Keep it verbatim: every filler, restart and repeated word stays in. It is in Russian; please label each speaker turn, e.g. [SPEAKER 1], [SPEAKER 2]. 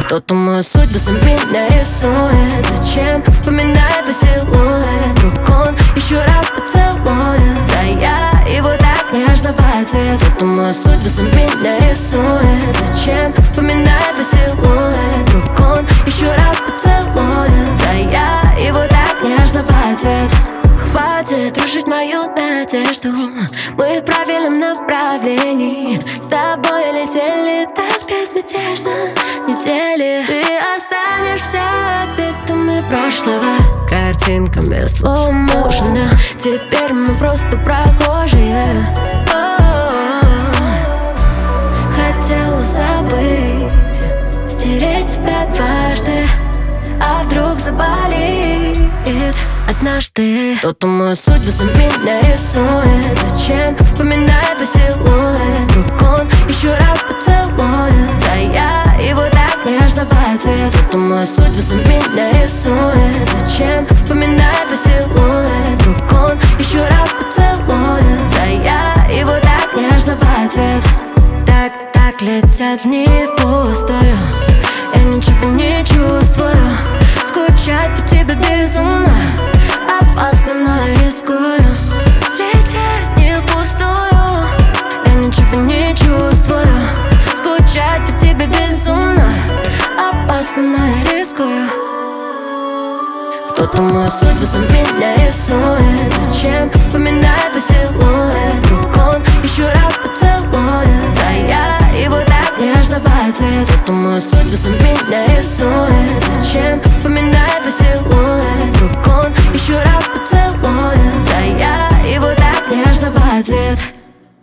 [SPEAKER 1] Кто-то мою судьбу за меня рисует. Зачем вспоминает твой силуэт? Вдруг он еще раз поцелует, да я его так нежно в ответ. Кто-то мою судьбу за меня рисует. Зачем вспоминает твой силуэт? Вдруг он еще раз поцелует, да я его так нежно в ответ. Хватит рушить мою надежду, мы в правильном направлении. С тобой летели так безмятежно недели. Ты останешься битами прошлого, картинками слоу-моушена. Теперь мы просто прохожие. О-о-о. Хотела забыть, стереть тебя дважды, а вдруг заболит однажды. Кто-то мою судьбу за меня рисует. Зачем вспоминает твой силуэт? Вдруг он еще раз поцелует, да я его так нежно в ответ. Кто-то мою судьбу за меня рисует. Зачем вспоминает твой силуэт? Вдруг он еще раз поцелует, да я его так нежно в ответ. Так, так летят дни впустую, я ничего не чувствую. Скучать по тебе безумно опасно, но я рискую. Лететь не впустую, я ничего не чувствую. Скучать по тебе безумно опасно, но я рискую. Кто-то мою судьбу за меня рисует. Зачем вспоминает твой силуэт? Вдруг он еще раз поцелует, да я его так нежно в ответ. Кто-то мою судьбу за меня рисует.